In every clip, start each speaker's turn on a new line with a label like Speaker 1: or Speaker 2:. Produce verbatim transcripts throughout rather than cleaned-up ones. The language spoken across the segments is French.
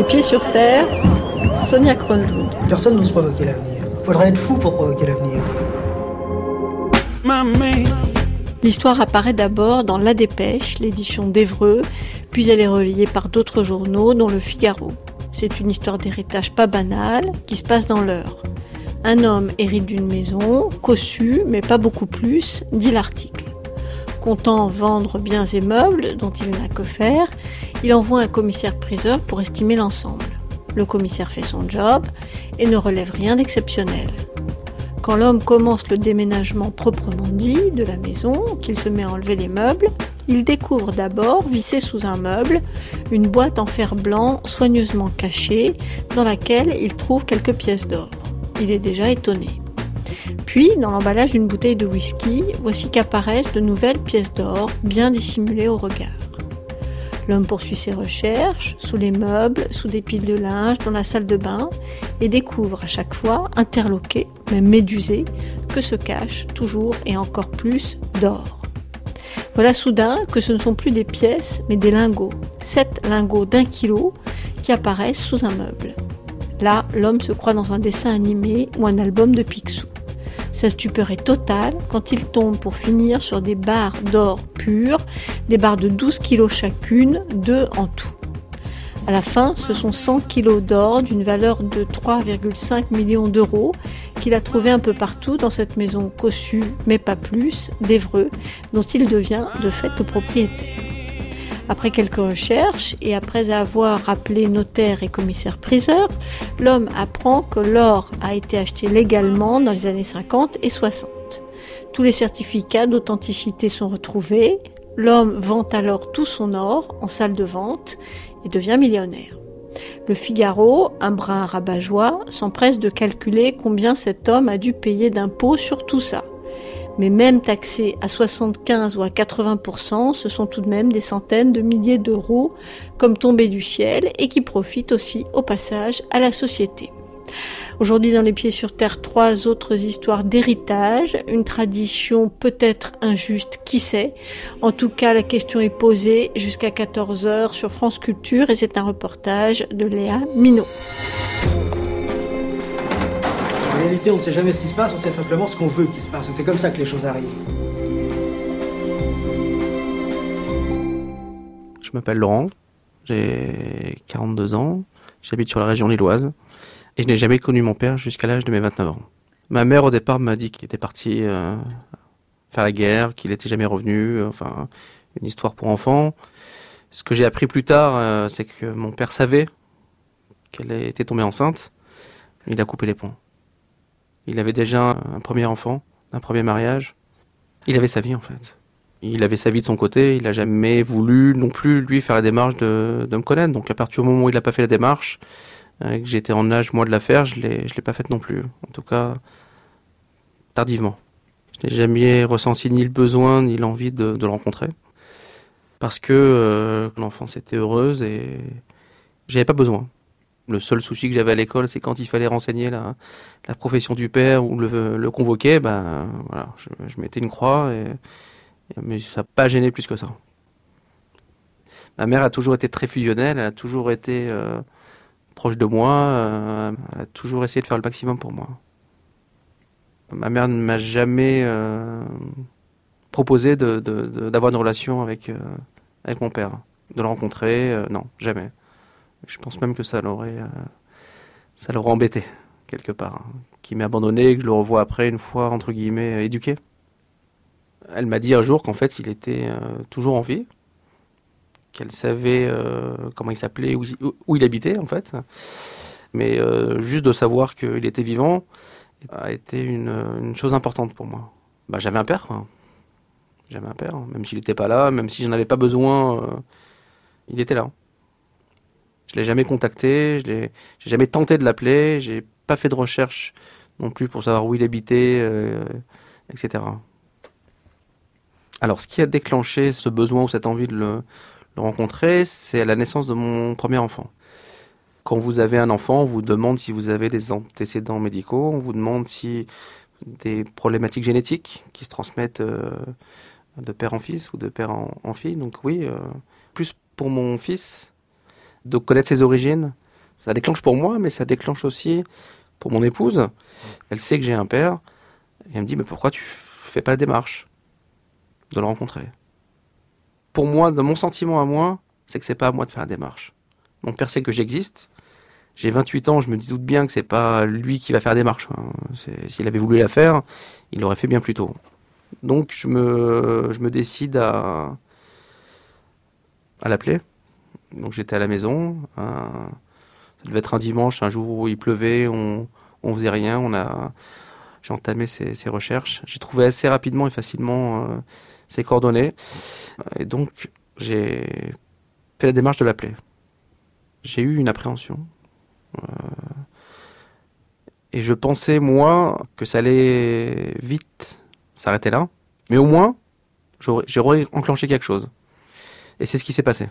Speaker 1: Pieds sur terre, Sonia Kronlund.
Speaker 2: Personne n'ose provoquer l'avenir. Il faudrait être fou pour provoquer l'avenir.
Speaker 1: L'histoire apparaît d'abord dans La Dépêche, l'édition d'Évreux, puis elle est relayée par d'autres journaux, dont Le Figaro. C'est une histoire d'héritage pas banale, qui se passe dans l'Eure. Un homme hérite d'une maison, cossue, mais pas beaucoup plus, dit l'article. Comptant vendre biens et meubles, dont il n'a que faire, il envoie un commissaire-priseur pour estimer l'ensemble. Le commissaire fait son job et ne relève rien d'exceptionnel. Quand l'homme commence le déménagement proprement dit de la maison, qu'il se met à enlever les meubles, il découvre d'abord, vissée sous un meuble, une boîte en fer blanc soigneusement cachée, dans laquelle il trouve quelques pièces d'or. Il est déjà étonné. Puis, dans l'emballage d'une bouteille de whisky, voici qu'apparaissent de nouvelles pièces d'or, bien dissimulées au regard. L'homme poursuit ses recherches, sous les meubles, sous des piles de linge, dans la salle de bain, et découvre à chaque fois, interloqué, même médusé, que se cache toujours et encore plus d'or. Voilà soudain que ce ne sont plus des pièces, mais des lingots, sept lingots d'un kilo, qui apparaissent sous un meuble. Là, l'homme se croit dans un dessin animé ou un album de Picsou. Sa stupeur est totale quand il tombe pour finir sur des barres d'or pur, des barres de douze kilos chacune, deux en tout. À la fin, ce sont cent kilos d'or d'une valeur de trois virgule cinq millions d'euros qu'il a trouvé un peu partout dans cette maison cossue, mais pas plus, d'Évreux, dont il devient de fait le propriétaire. Après quelques recherches et après avoir appelé notaire et commissaire-priseur, l'homme apprend que l'or a été acheté légalement dans les années cinquante et soixante. Tous les certificats d'authenticité sont retrouvés. L'homme vend alors tout son or en salle de vente et devient millionnaire. Le Figaro, un brin rabat-joie, s'empresse de calculer combien cet homme a dû payer d'impôts sur tout ça. Mais même taxés à soixante-quinze ou à quatre-vingts pour cent, ce sont tout de même des centaines de milliers d'euros comme tombés du ciel et qui profitent aussi au passage à la société. Aujourd'hui dans Les Pieds sur terre, trois autres histoires d'héritage, une tradition peut-être injuste, qui sait. En tout cas, la question est posée jusqu'à quatorze heures sur France Culture et c'est un reportage de Léa Minot.
Speaker 2: En réalité, on ne sait jamais ce qui se passe, on sait simplement ce qu'on veut qu'il se passe. C'est comme ça que les choses arrivent.
Speaker 3: Je m'appelle Laurent, j'ai quarante-deux ans, j'habite sur la région lilloise et je n'ai jamais connu mon père jusqu'à l'âge de mes vingt-neuf ans. Ma mère au départ m'a dit qu'il était parti euh, faire la guerre, qu'il n'était jamais revenu, enfin une histoire pour enfants. Ce que j'ai appris plus tard, euh, c'est que mon père savait qu'elle était tombée enceinte, il a coupé les ponts. Il avait déjà un premier enfant, un premier mariage. Il avait sa vie en fait. Il avait sa vie de son côté, il n'a jamais voulu non plus lui faire la démarche de, de me connaître. Donc à partir du moment où il n'a pas fait la démarche, euh, que j'étais en âge moi de la faire, je ne l'ai, je l'ai pas faite non plus. En tout cas, tardivement. Je n'ai jamais ressenti ni le besoin ni l'envie de, de le rencontrer. Parce que euh, l'enfance était heureuse et j'avais pas besoin. Le seul souci que j'avais à l'école, c'est quand il fallait renseigner la, la profession du père ou le, le convoquer, ben voilà, je, je mettais une croix, et, et, mais ça n'a pas gêné plus que ça. Ma mère a toujours été très fusionnelle, elle a toujours été euh, proche de moi, euh, elle a toujours essayé de faire le maximum pour moi. Ma mère ne m'a jamais euh, proposé de, de, de, d'avoir une relation avec, euh, avec mon père, de le rencontrer, euh, non, jamais. Je pense même que ça l'aurait, euh, ça l'aurait embêté, quelque part. Hein. Qu'il m'ait abandonné et que je le revoie après, une fois, entre guillemets, éduqué. Elle m'a dit un jour qu'en fait, il était euh, toujours en vie, qu'elle savait euh, comment il s'appelait, où, où il habitait, en fait. Mais euh, juste de savoir qu'il était vivant a été une, une chose importante pour moi. Bah, j'avais un père, quoi. J'avais un père, même s'il n'était pas là, même si j'en avais pas besoin, euh, il était là. Je l'ai jamais contacté, je l'ai, j'ai jamais tenté de l'appeler, j'ai pas fait de recherche non plus pour savoir où il habitait, euh, et cetera. Alors, ce qui a déclenché ce besoin ou cette envie de le, le rencontrer, c'est à la naissance de mon premier enfant. Quand vous avez un enfant, on vous demande si vous avez des antécédents médicaux, on vous demande si des problématiques génétiques qui se transmettent euh, de père en fils ou de père en, en fille. Donc oui, euh, plus pour mon fils, de connaître ses origines, Ça déclenche pour moi, mais ça déclenche aussi pour mon épouse. Elle sait que j'ai un père. Et elle me dit, mais pourquoi tu fais pas la démarche de le rencontrer? Pour moi, dans mon sentiment à moi, c'est que c'est pas à moi de faire la démarche. Mon père sait que j'existe. J'ai vingt-huit ans, je me doute bien que c'est pas lui qui va faire la démarche. C'est, s'il avait voulu la faire, il l'aurait fait bien plus tôt. Donc je me, je me décide à, à l'appeler. Donc j'étais à la maison. Euh, ça devait être un dimanche, un jour où il pleuvait, on, on faisait rien. On a, j'ai entamé ces, ces recherches. J'ai trouvé assez rapidement et facilement euh, ses coordonnées. Et donc j'ai fait la démarche de l'appeler. J'ai eu une appréhension. Euh, et je pensais, moi, que ça allait vite s'arrêter là. Mais au moins, j'aurais, j'aurais enclenché quelque chose. Et c'est ce qui s'est passé.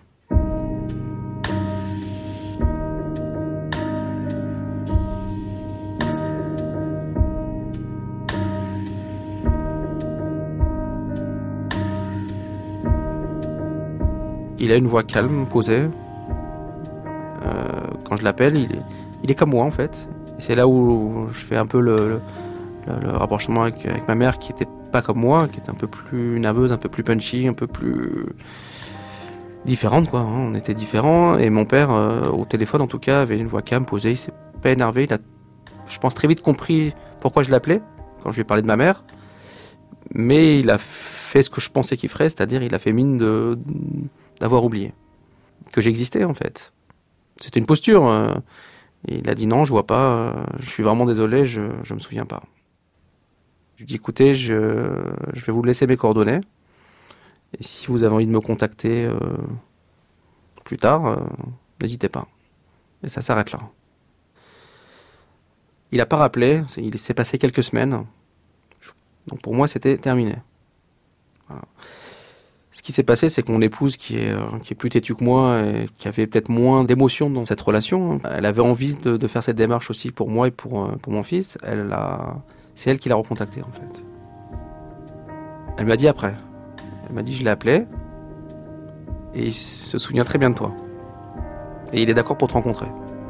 Speaker 3: Il a une voix calme, posée. Euh, quand je l'appelle, il est, il est comme moi en fait. Et c'est là où je fais un peu le, le, le rapprochement avec, avec ma mère qui était pas comme moi, qui était un peu plus nerveuse, un peu plus punchy, un peu plus différente quoi. Hein. On était différents et mon père, euh, au téléphone en tout cas, avait une voix calme, posée. Il s'est pas énervé. Il a, je pense, très vite compris pourquoi je l'appelais quand je lui ai parlé de ma mère. Mais il a fait ce que je pensais qu'il ferait, c'est-à-dire il a fait mine de, d'avoir oublié que j'existais en fait. C'était une posture. Euh, il a dit non, je vois pas, euh, je suis vraiment désolé, je, je me souviens pas. Je lui ai dit écoutez, je, je vais vous laisser mes coordonnées. Et si vous avez envie de me contacter euh, plus tard, euh, n'hésitez pas. Et ça s'arrête là. Il n'a pas rappelé, il s'est passé quelques semaines. Donc pour moi, c'était terminé. Voilà. Ce qui s'est passé, c'est que mon épouse, qui est, euh, qui est plus têtue que moi et qui avait peut-être moins d'émotions dans cette relation, elle avait envie de, de faire cette démarche aussi pour moi et pour, euh, pour mon fils. Elle a, c'est elle qui l'a recontacté en fait. Elle m'a dit après. Elle m'a dit je l'ai appelé et il se souvient très bien de toi. Et il est d'accord pour te rencontrer.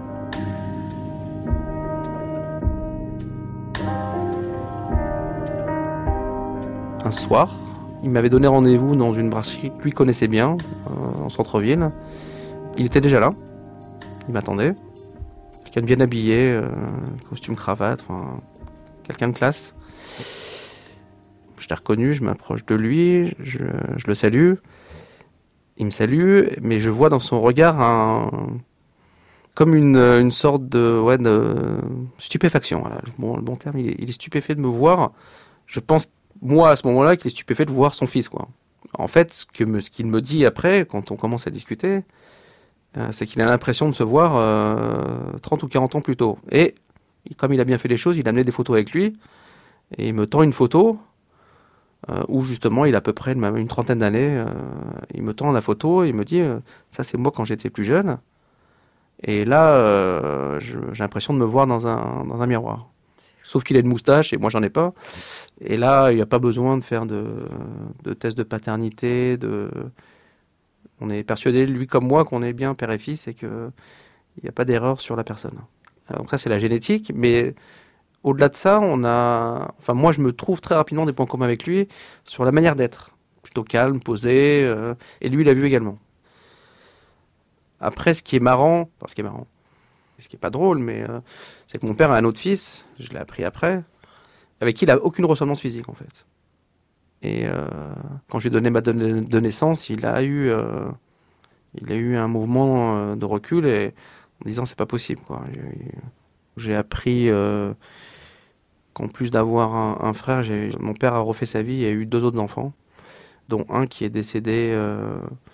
Speaker 3: Un soir, il m'avait donné rendez-vous dans une brasserie que lui connaissait bien, euh, en centre-ville. Il était déjà là. Il m'attendait. Quelqu'un de bien habillé, euh, costume, cravate, enfin, quelqu'un de classe. Je l'ai reconnu, je m'approche de lui, je, je le salue. Il me salue, mais je vois dans son regard un, comme une, une sorte de, ouais, de stupéfaction. Voilà. Bon, le bon terme, il est, il est stupéfait de me voir. Je pense, moi, à ce moment-là, qu'il est stupéfait de voir son fils, quoi. En fait, ce, que me, ce qu'il me dit après, quand on commence à discuter, euh, c'est qu'il a l'impression de se voir euh, trente ou quarante ans plus tôt. Et comme il a bien fait les choses, il a amené des photos avec lui, et il me tend une photo euh, où justement il a à peu près une, une trentaine d'années. Euh, il me tend la photo et il me dit euh, ça c'est moi quand j'étais plus jeune. Et là, euh, je, j'ai l'impression de me voir dans un, dans un miroir. Sauf qu'il a une moustache et moi j'en ai pas. Et là, il n'y a pas besoin de faire de, de test de paternité. De... On est persuadé, lui comme moi, qu'on est bien père et fils et qu'il n'y a pas d'erreur sur la personne. Alors, donc ça, c'est la génétique. Mais au-delà de ça, on a... Enfin, moi, je me trouve très rapidement des points communs avec lui sur la manière d'être. Plutôt calme, posé. Euh... Et lui, il l'a vu également. Après, ce qui est marrant... Enfin, ce qui est marrant... Ce qui n'est pas drôle, mais euh, c'est que mon père a un autre fils, je l'ai appris après, avec qui il n'a aucune ressemblance physique, en fait. Et euh, quand je lui ai donné ma donne de naissance, il a eu, euh, il a eu un mouvement euh, de recul et, en disant c'est pas possible, quoi. J'ai, j'ai appris euh, qu'en plus d'avoir un, un frère, j'ai, mon père a refait sa vie et a eu deux autres enfants, dont un qui est décédé euh,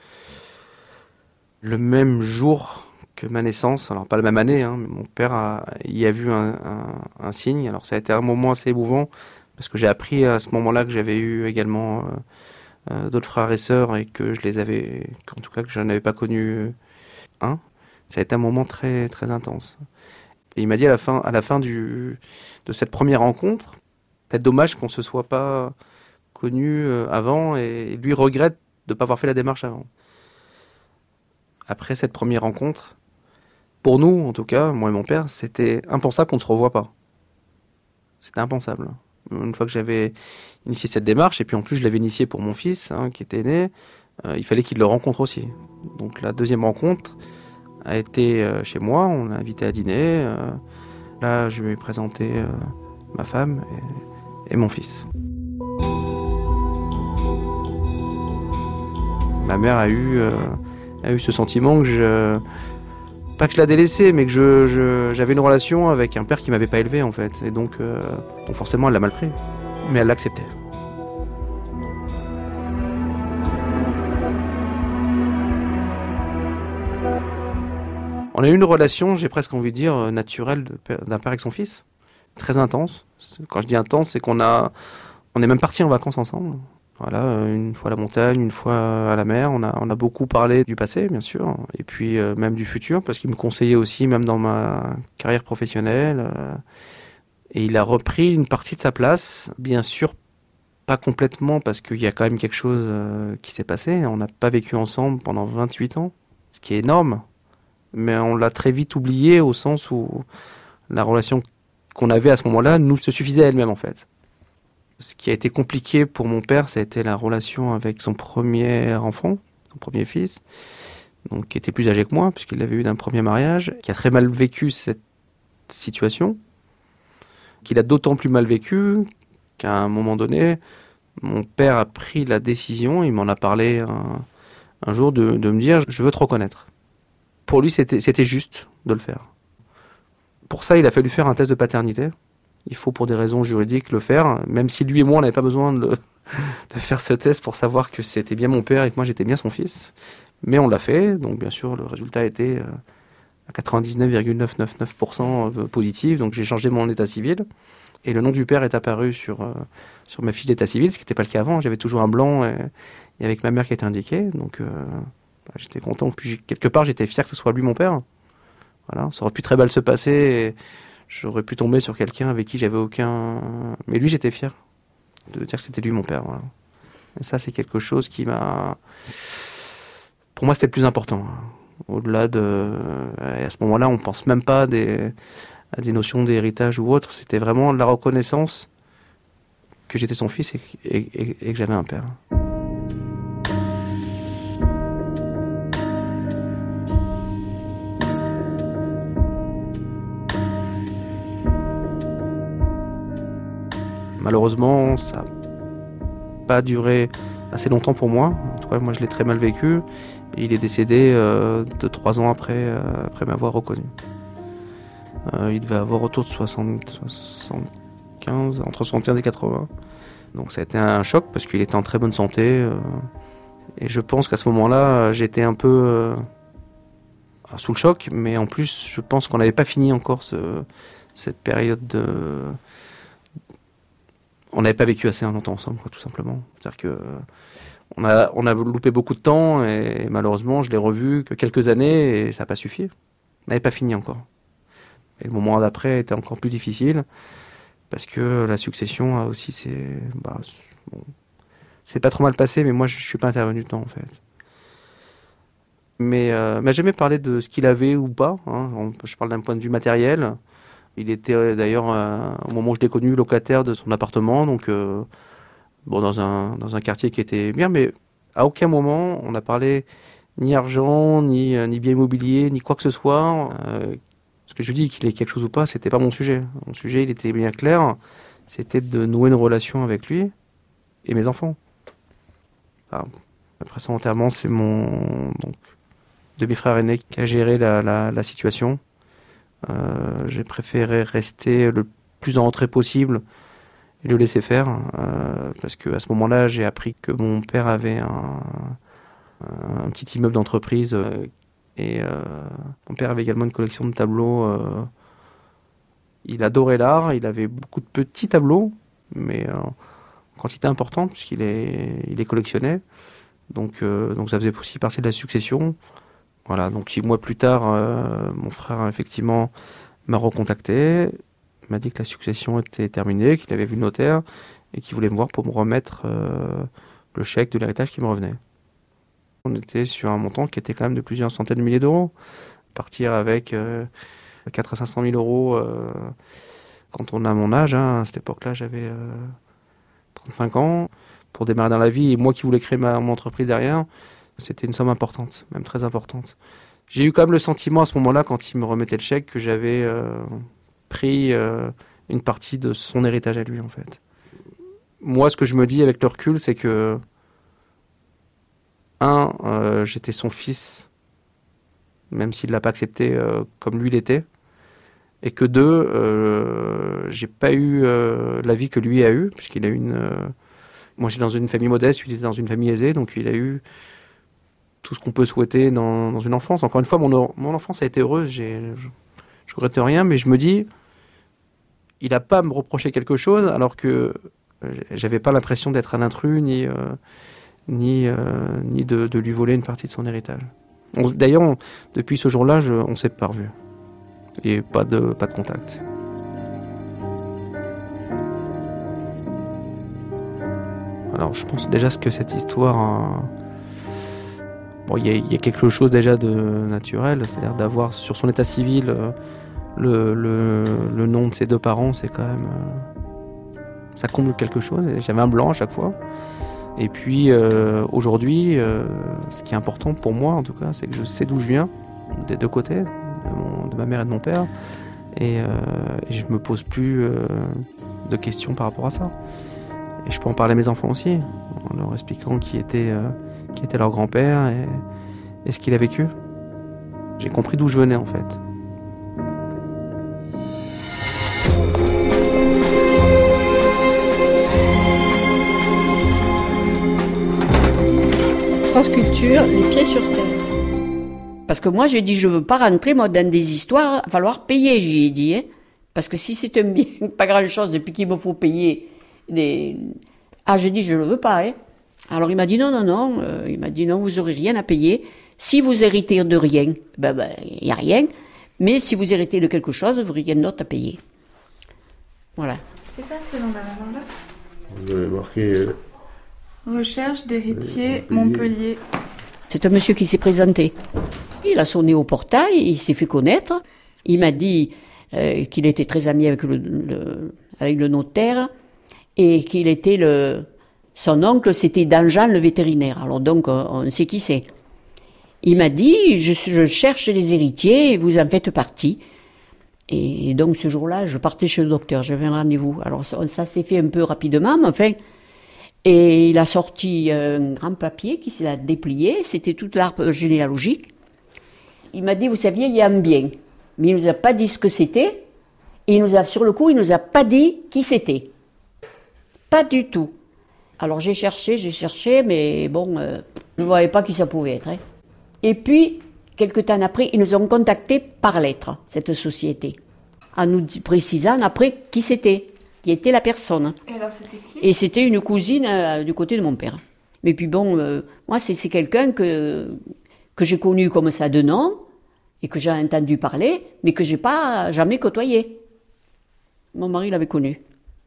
Speaker 3: le même jour que ma naissance, alors pas la même année, hein, mais mon père a, y a vu un, un, un signe. Alors ça a été un moment assez émouvant parce que j'ai appris à ce moment-là que j'avais eu également euh, euh, d'autres frères et sœurs et que je les avais, en tout cas que je n'avais pas connu un. Ça a été un moment très très intense. Et il m'a dit à la fin, à la fin du, de cette première rencontre, peut-être dommage qu'on se soit pas connu euh, avant et lui regrette de ne pas avoir fait la démarche avant. Après cette première rencontre, Pour nous, en tout cas, moi et mon père, c'était impensable qu'on ne se revoie pas. C'était impensable. Une fois que j'avais initié cette démarche, et puis en plus je l'avais initié pour mon fils, hein, qui était né, euh, il fallait qu'il le rencontre aussi. Donc la deuxième rencontre a été euh, chez moi, on l'a invité à dîner. Euh, là, je lui ai présenté euh, ma femme et, et mon fils. Ma mère a eu, euh, a eu ce sentiment que je... Pas que je la délaissais, mais que je, je, j'avais une relation avec un père qui m'avait pas élevé, en fait. Et donc, euh, bon, forcément, elle l'a mal pris. Mais elle l'acceptait. On a eu une relation, j'ai presque envie de dire, naturelle de père, d'un père avec son fils. Très intense. Quand je dis intense, c'est qu'on a, on est même partis en vacances ensemble. Voilà, une fois à la montagne, une fois à la mer. On a, on a beaucoup parlé du passé, bien sûr, et puis euh, même du futur, parce qu'il me conseillait aussi, même dans ma carrière professionnelle. Euh, et il a repris une partie de sa place, bien sûr, pas complètement, parce qu'il y a quand même quelque chose euh, qui s'est passé. On n'a pas vécu ensemble pendant vingt-huit ans, ce qui est énorme, mais on l'a très vite oublié au sens où la relation qu'on avait à ce moment-là nous se suffisait à elle-même, en fait. Ce qui a été compliqué pour mon père, ça a été la relation avec son premier enfant, son premier fils, donc qui était plus âgé que moi, puisqu'il l'avait eu d'un premier mariage, qui a très mal vécu cette situation, qu'il a d'autant plus mal vécu qu'à un moment donné, mon père a pris la décision, il m'en a parlé un, un jour, de, de me dire « je veux te reconnaître ». Pour lui, c'était, c'était juste de le faire. Pour ça, il a fallu faire un test de paternité. Il faut, pour des raisons juridiques, le faire, même si lui et moi, on n'avait pas besoin de, le, de faire ce test pour savoir que c'était bien mon père et que moi, j'étais bien son fils. Mais on l'a fait, donc bien sûr, le résultat était à quatre-vingt-dix-neuf virgule neuf cent quatre-vingt-dix-neuf pour cent positif, donc j'ai changé mon état civil. Et le nom du père est apparu sur, euh, sur ma fiche d'état civil, ce qui n'était pas le cas avant. J'avais toujours un blanc et, et avec ma mère qui était indiquée, donc euh, bah, j'étais content. Puis quelque part, j'étais fier que ce soit lui mon père. Voilà, ça aurait pu très mal se passer. Et, j'aurais pu tomber sur quelqu'un avec qui j'avais aucun... Mais lui, j'étais fier de dire que c'était lui mon père. Voilà. Et ça, c'est quelque chose qui m'a... Pour moi, c'était le plus important. Au-delà de... Et à ce moment-là, on ne pense même pas des... à des notions d'héritage ou autre. C'était vraiment la reconnaissance que j'étais son fils et, et, et, et que j'avais un père. Malheureusement, ça n'a pas duré assez longtemps pour moi. En tout cas, moi, je l'ai très mal vécu. Et il est décédé euh, de trois ans après, euh, après m'avoir reconnu. Euh, il devait avoir autour de soixante, soixante-quinze, entre soixante-quinze et quatre-vingts. Donc ça a été un choc parce qu'il était en très bonne santé. Euh, et je pense qu'à ce moment-là, j'étais un peu euh, sous le choc. Mais en plus, je pense qu'on n'avait pas fini encore ce, cette période de... On n'avait pas vécu assez longtemps ensemble, quoi, tout simplement. C'est-à-dire que on a, on a loupé beaucoup de temps et malheureusement, je l'ai revu que quelques années et ça n'a pas suffi. On n'avait pas fini encore. Et le moment d'après était encore plus difficile parce que la succession a aussi ses... Bah, bon, c'est pas trop mal passé, mais moi, je ne suis pas intervenu dedans, en fait. Mais euh, il m'a jamais parlé de ce qu'il avait ou pas. Hein. Je parle d'un point de vue matériel. Il était euh, d'ailleurs, euh, au moment où je l'ai connu, locataire de son appartement, donc euh, bon, dans, un, dans un quartier qui était bien, mais à aucun moment on n'a parlé ni argent, ni, euh, ni bien immobilier, ni quoi que ce soit. Euh, ce que je dis, qu'il ait quelque chose ou pas, c'était pas mon sujet. Mon sujet, il était bien clair, c'était de nouer une relation avec lui et mes enfants. Enfin, après son enterrement, c'est mon donc, demi-frère aîné qui a géré la, la, la situation. Euh, j'ai préféré rester le plus en retrait possible et le laisser faire euh, parce qu'à ce moment-là j'ai appris que mon père avait un, un petit immeuble d'entreprise euh, et euh, mon père avait également une collection de tableaux. Euh, il adorait l'art, il avait beaucoup de petits tableaux mais euh, en quantité importante puisqu'il les, il les collectionnait, donc, euh, donc ça faisait aussi partie de la succession. Voilà, donc six mois plus tard, euh, mon frère effectivement m'a recontacté, m'a dit que la succession était terminée, qu'il avait vu le notaire et qu'il voulait me voir pour me remettre euh, le chèque de l'héritage qui me revenait. On était sur un montant qui était quand même de plusieurs centaines de milliers d'euros. partir avec euh, quatre à cinq cent mille euros euh, quand on a mon âge. Hein. À cette époque-là, j'avais euh, trente-cinq ans. Pour démarrer dans la vie, et moi qui voulais créer ma, mon entreprise derrière, c'était une somme importante, même très importante. J'ai eu quand même le sentiment à ce moment-là, quand il me remettait le chèque, que j'avais euh, pris euh, une partie de son héritage à lui, en fait. Moi, ce que je me dis avec le recul, c'est que, un, euh, j'étais son fils, même s'il ne l'a pas accepté euh, comme lui l'était, et que deux, euh, j'ai pas eu euh, la vie que lui a eue, puisqu'il a eu une... Euh, moi, j'étais dans une famille modeste, lui, il était dans une famille aisée, donc il a eu tout ce qu'on peut souhaiter dans, dans une enfance. Encore une fois, mon, mon enfance a été heureuse, j'ai, je ne regrette rien, mais je me dis, il n'a pas à me reprocher quelque chose, alors que j'avais pas l'impression d'être un intrus, ni, euh, ni, euh, ni de, de lui voler une partie de son héritage. On, d'ailleurs, on, depuis ce jour-là, je, on ne s'est pas revus. Et pas de, pas de contact. Alors, je pense déjà que cette histoire... Hein, bon, il y, y a quelque chose déjà de naturel, c'est-à-dire d'avoir sur son état civil euh, le, le, le nom de ses deux parents, c'est quand même... Euh, ça comble quelque chose. J'avais un blanc à chaque fois. Et puis, euh, aujourd'hui, euh, ce qui est important pour moi, en tout cas, c'est que je sais d'où je viens, des deux côtés, de, mon, de ma mère et de mon père. Et, euh, et je ne me pose plus euh, de questions par rapport à ça. Et je peux en parler à mes enfants aussi, en leur expliquant qui était, euh, qui était leur grand-père et, et ce qu'il a vécu. J'ai compris d'où je venais, en fait.
Speaker 1: France Culture, les pieds sur terre.
Speaker 4: Parce que moi, j'ai dit, je veux pas rentrer, moi, dans des histoires, il va falloir payer, j'y ai dit, hein. Parce que si c'est un bien, pas grand-chose, et puis qu'il me faut payer des... Ah, j'ai dit, je le veux pas, hein. Alors, il m'a dit, non, non, non, euh, il m'a dit, non, vous aurez rien à payer. Si vous héritez de rien, ben, ben, il y a rien. Mais si vous héritez de quelque chose, vous n'aurez rien d'autre à payer. Voilà.
Speaker 5: C'est ça, c'est dans la là.
Speaker 6: Vous avez marqué... Euh...
Speaker 5: Recherche d'héritier Montpellier.
Speaker 4: C'est un monsieur qui s'est présenté. Il a sonné au portail, il s'est fait connaître. Il m'a dit euh, qu'il était très ami avec le, le, avec le notaire et qu'il était le... Son oncle, c'était Danjean, le vétérinaire. Alors donc, on, on sait qui c'est. Il m'a dit, je, je cherche les héritiers et vous en faites partie. Et, et donc, ce jour-là, je partais chez le docteur, j'avais un rendez-vous. Alors, ça, ça s'est fait un peu rapidement, mais enfin... Et il a sorti un grand papier qui s'est déplié, c'était toute l'arbre généalogique. Il m'a dit, vous saviez, il y a un bien. Mais il nous a pas dit ce que c'était. Et il nous a, sur le coup, il nous a pas dit qui c'était. Pas du tout. Alors j'ai cherché, j'ai cherché, mais bon, euh, je ne voyais pas qui ça pouvait être. Hein. Et puis, quelque temps après, ils nous ont contactés par lettre, cette société, en nous précisant après qui c'était. Qui était la personne.
Speaker 5: Et alors, c'était qui ?
Speaker 4: Et c'était une cousine euh, du côté de mon père. Mais puis bon, euh, moi, c'est, c'est quelqu'un que, que j'ai connu comme ça de nom, et que j'ai entendu parler, mais que j'ai pas jamais côtoyé. Mon mari l'avait connu.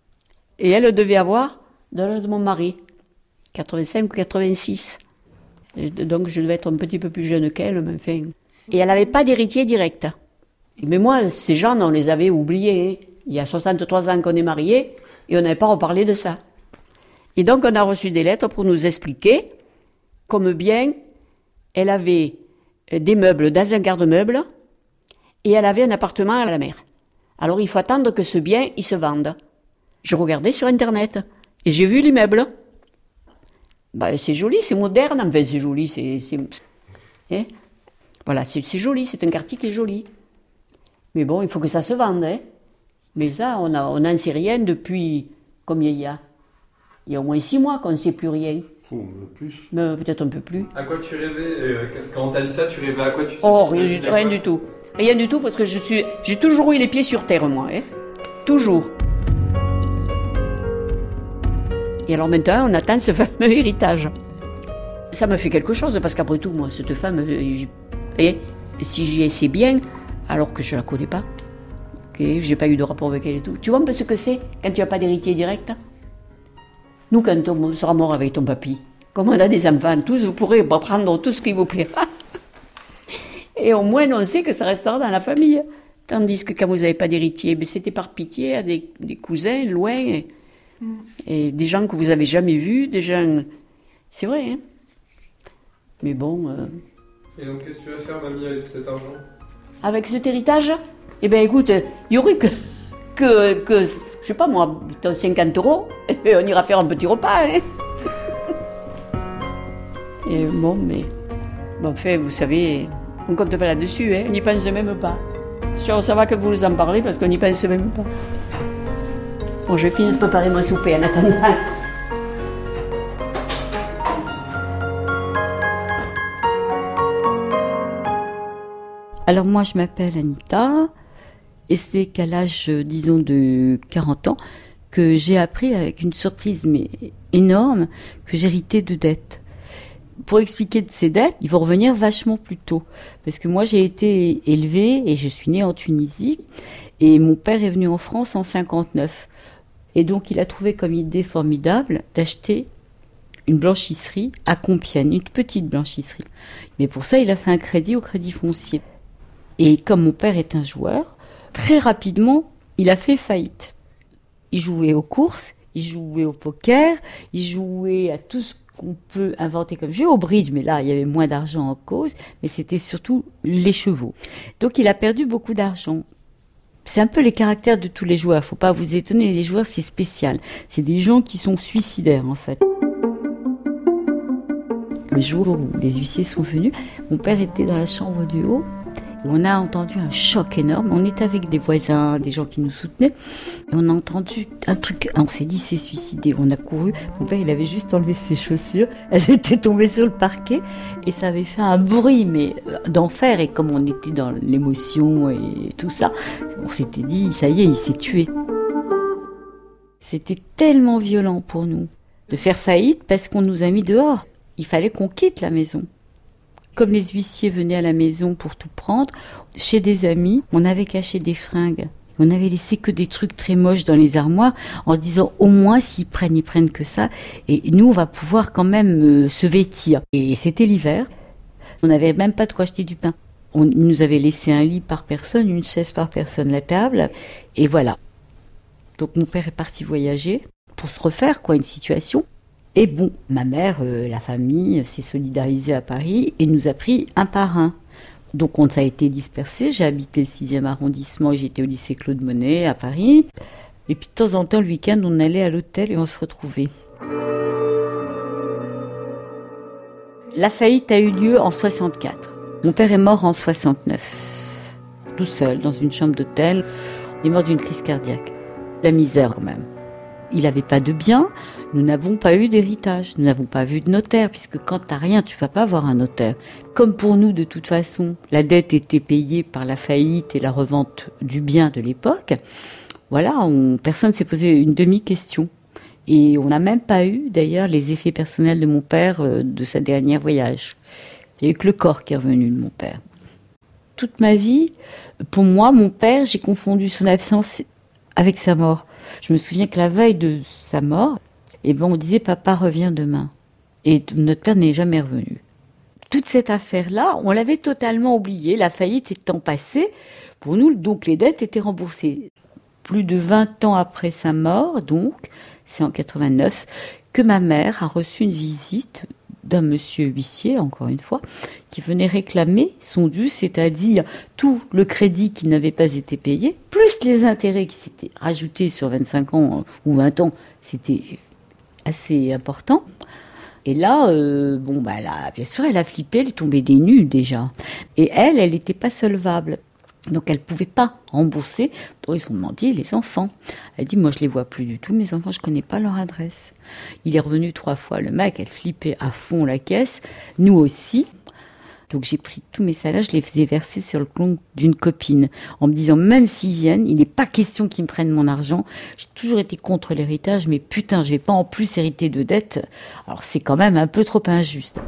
Speaker 4: Et elle devait avoir de l'âge de mon mari, quatre-vingt-cinq ou quatre-vingt-six. Et donc, je devais être un petit peu plus jeune qu'elle, mais enfin... Et elle n'avait pas d'héritier direct. Mais moi, ces gens, on les avait oubliés, hein. Il y a soixante-trois ans qu'on est mariés et on n'avait pas reparlé de ça. Et donc, on a reçu des lettres pour nous expliquer comme bien elle avait des meubles dans un garde-meuble et elle avait un appartement à la mer. Alors, il faut attendre que ce bien, il se vende. Je regardais sur Internet et j'ai vu l'immeuble. Ben, c'est joli, c'est moderne, enfin, c'est joli, c'est... c'est... Hein? Voilà, c'est, c'est joli, c'est un quartier qui est joli. Mais bon, il faut que ça se vende, hein. Mais ça, on n'en on sait rien depuis... Combien il y a ? Il y a au moins six mois qu'on ne sait plus rien.
Speaker 6: Oh, plus.
Speaker 4: Mais peut-être un peu plus.
Speaker 7: À quoi tu rêvais euh, quand on t'a dit ça, tu rêvais à quoi tu
Speaker 4: Oh, rien, du, rien du tout. Rien du tout, parce que je suis, j'ai toujours eu les pieds sur terre, moi. Hein. Toujours. Et alors maintenant, on attend ce fameux héritage. Ça me fait quelque chose, parce qu'après tout, moi, cette femme... Et si j'y essaie bien, alors que je ne la connais pas, que j'ai pas eu de rapport avec elle et tout. Tu vois un peu ce que c'est quand tu n'as pas d'héritier direct ? Nous, quand on sera mort avec ton papy, comme on a des enfants tous, vous pourrez prendre tout ce qui vous plaira. Et au moins, on sait que ça restera dans la famille. Tandis que quand vous n'avez pas d'héritier, ben c'était par pitié à des, des cousins loin et, mm. et des gens que vous n'avez jamais vus, des gens... C'est vrai, hein. Mais bon... Euh...
Speaker 7: Et donc, qu'est-ce que tu vas faire, mamie, avec tout cet argent?
Speaker 4: Avec cet héritage? Eh bien, écoute, il y aurait que, que, que, je sais pas moi, cinquante euros, et on ira faire un petit repas, hein. Et bon, mais... Bon, enfin, vous savez, on compte pas là-dessus, hein, on n'y pense même pas. Sûr, ça va que vous nous en parlez, parce qu'on n'y pense même pas. Bon, je finis de préparer mon souper en attendant.
Speaker 8: Alors moi, je m'appelle Anita, et c'est qu'à l'âge, disons, de quarante ans, que j'ai appris avec une surprise mais énorme que j'héritais de dettes. Pour expliquer de ces dettes, il faut revenir vachement plus tôt. Parce que moi, j'ai été élevée, et je suis née en Tunisie, et mon père est venu en France en cinquante-neuf. Et donc, il a trouvé comme idée formidable d'acheter une blanchisserie à Compiègne, une petite blanchisserie. Mais pour ça, il a fait un crédit au Crédit Foncier. Et comme mon père est un joueur, très rapidement, il a fait faillite. Il jouait aux courses, il jouait au poker, il jouait à tout ce qu'on peut inventer comme jeu, au bridge, mais là, il y avait moins d'argent en cause, mais c'était surtout les chevaux. Donc, il a perdu beaucoup d'argent. C'est un peu les caractères de tous les joueurs. Faut pas vous étonner, les joueurs, c'est spécial. C'est des gens qui sont suicidaires, en fait. Le jour où les huissiers sont venus, mon père était dans la chambre du haut. On a entendu un choc énorme. On était avec des voisins, des gens qui nous soutenaient. Et on a entendu un truc. On s'est dit, c'est suicidé. On a couru. Mon père, il avait juste enlevé ses chaussures. Elles étaient tombées sur le parquet. Et ça avait fait un bruit, mais d'enfer. Et comme on était dans l'émotion et tout ça, on s'était dit, ça y est, il s'est tué. C'était tellement violent pour nous de faire faillite parce qu'on nous a mis dehors. Il fallait qu'on quitte la maison. Comme les huissiers venaient à la maison pour tout prendre, chez des amis, on avait caché des fringues. On avait laissé que des trucs très moches dans les armoires, en se disant au moins s'ils prennent, ils prennent que ça. Et nous, on va pouvoir quand même euh, se vêtir. Et c'était l'hiver. On n'avait même pas de quoi acheter du pain. On nous avait laissé un lit par personne, une chaise par personne, la table. Et voilà. Donc mon père est parti voyager pour se refaire quoi, une situation. Et bon, ma mère, euh, la famille s'est solidarisée à Paris et nous a pris un par un. Donc on a été dispersés, j'ai habité le sixième arrondissement et j'étais au lycée Claude Monet à Paris. Et puis de temps en temps, le week-end, on allait à l'hôtel et on se retrouvait. La faillite a eu lieu en soixante-quatre. Mon père est mort en soixante-neuf, tout seul, dans une chambre d'hôtel. Il est mort d'une crise cardiaque. La misère quand même. Il n'avait pas de biens, nous n'avons pas eu d'héritage, nous n'avons pas vu de notaire, puisque quand tu n'as rien, tu ne vas pas voir un notaire. Comme pour nous, de toute façon, la dette était payée par la faillite et la revente du bien de l'époque, voilà, on, personne ne s'est posé une demi-question. Et on n'a même pas eu, d'ailleurs, les effets personnels de mon père euh, de sa dernière voyage. Il n'y a eu que le corps qui est revenu de mon père. Toute ma vie, pour moi, mon père, j'ai confondu son absence avec sa mort. Je me souviens que la veille de sa mort, eh ben on disait « Papa revient demain ». Et notre père n'est jamais revenu. Toute cette affaire-là, on l'avait totalement oubliée. La faillite étant passée, pour nous, donc les dettes étaient remboursées. Plus de vingt ans après sa mort, donc, c'est en quatre-vingt-neuf, que ma mère a reçu une visite d'un monsieur huissier, encore une fois, qui venait réclamer son dû, c'est-à-dire tout le crédit qui n'avait pas été payé, plus les intérêts qui s'étaient rajoutés sur vingt-cinq ans ou vingt ans, c'était assez important. Et là, euh, bon, bah là, bien sûr, elle a flippé, elle est tombée des nues déjà. Et elle, elle n'était pas solvable. Donc elle ne pouvait pas rembourser. Donc ils ont demandé les enfants. Elle dit, moi je les vois plus du tout, mes enfants, je ne connais pas leur adresse. Il est revenu trois fois, le mec, elle flippait à fond la caisse, nous aussi. Donc j'ai pris tous mes salaires, je les faisais verser sur le compte d'une copine, en me disant, même s'ils viennent, il n'est pas question qu'ils me prennent mon argent. J'ai toujours été contre l'héritage, mais putain, je ne vais pas en plus hériter de dettes. Alors c'est quand même un peu trop injuste.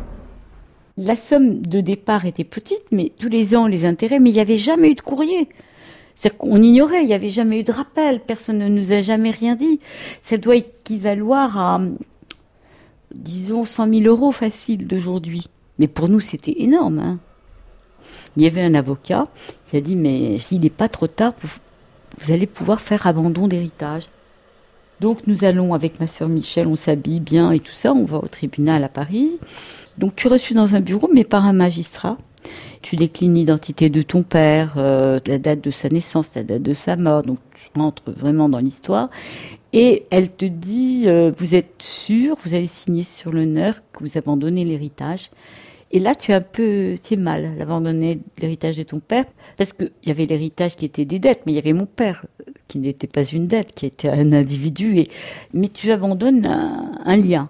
Speaker 8: La somme de départ était petite, mais tous les ans, les intérêts, mais il n'y avait jamais eu de courrier. C'est-à-dire qu'on ignorait, il n'y avait jamais eu de rappel, personne ne nous a jamais rien dit. Ça doit équivaloir à, disons, cent mille euros facile d'aujourd'hui. Mais pour nous, c'était énorme, hein. Il y avait un avocat qui a dit, mais s'il n'est pas trop tard, vous, vous allez pouvoir faire abandon d'héritage. Donc nous allons, avec ma sœur Michel, on s'habille bien et tout ça, on va au tribunal à Paris. Donc tu es reçu dans un bureau, mais par un magistrat. Tu déclines l'identité de ton père, euh, la date de sa naissance, la date de sa mort, donc tu rentres vraiment dans l'histoire. Et elle te dit, euh, vous êtes sûr, vous allez signer sur l'honneur que vous abandonnez l'héritage. Et là, tu es un peu, tu es mal d'abandonner l'héritage de ton père, parce qu'il y avait l'héritage qui était des dettes, mais il y avait mon père, qui n'était pas une dette, qui était un individu, et, mais tu abandonnes un, un lien.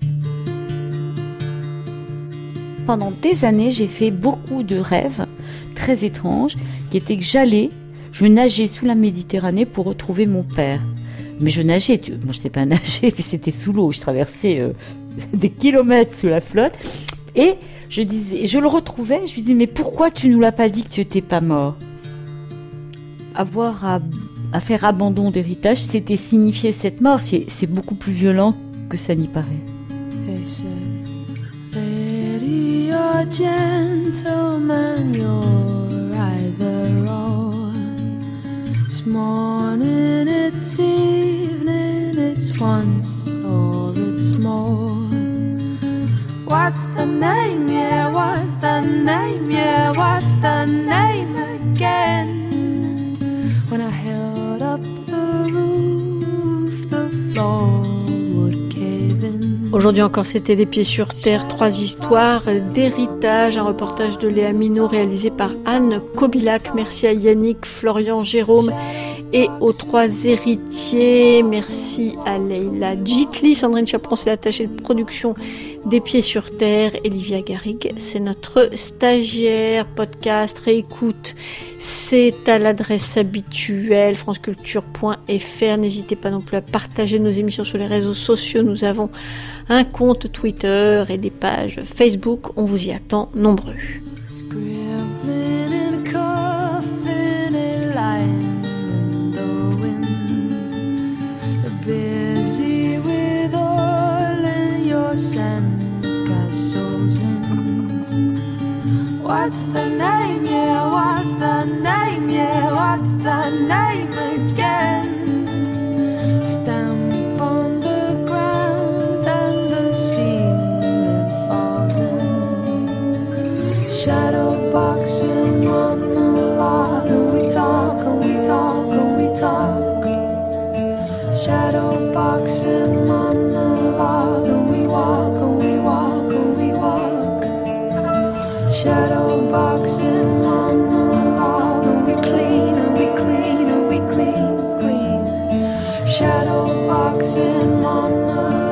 Speaker 8: Pendant des années, j'ai fait beaucoup de rêves très étranges, qui étaient que j'allais, je nageais sous la Méditerranée pour retrouver mon père. Mais je nageais, tu, moi je ne sais pas nager, mais c'était sous l'eau, je traversais euh, des kilomètres sous la flotte, et je disais, je le retrouvais, je lui disais, mais pourquoi tu nous l'as pas dit que tu n'étais pas mort? Avoir à, à faire abandon d'héritage, c'était signifier cette mort, c'est, c'est beaucoup plus violent que ça n'y paraît.
Speaker 9: Lady, you're gentleman, you're either or. It's morning, it's evening, it's once or it's more. What's the name, yeah, what's the name, yeah, what's the name again? When I held up the roof, the floor would cave in.
Speaker 1: Aujourd'hui encore, c'était Les Pieds sur Terre, trois histoires d'héritage, un reportage de Léa Minot réalisé par Anne Kobilac. Merci à Yannick, Florian, Jérôme et aux trois héritiers. Merci à Leïla Djitli, Sandrine Chaperon, c'est l'attachée de production des Pieds sur Terre. Olivia Garrigue, c'est notre stagiaire. Podcast, réécoute, c'est à l'adresse habituelle franceculture point f r. N'hésitez pas non plus à partager nos émissions sur les réseaux sociaux. Nous avons un compte Twitter et des pages Facebook. On vous y attend nombreux.
Speaker 9: What's the name, yeah, what's the name, yeah, what's the name again? Stamp on the ground and the ceiling falls in. Shadow boxing on the lot, and we talk, and we talk, and we talk. Shadow boxing on the lot, and we walk, and we walk, and we walk. Shadow boxing on the log, and we clean, and we clean, and we clean, clean. Shadow boxing on the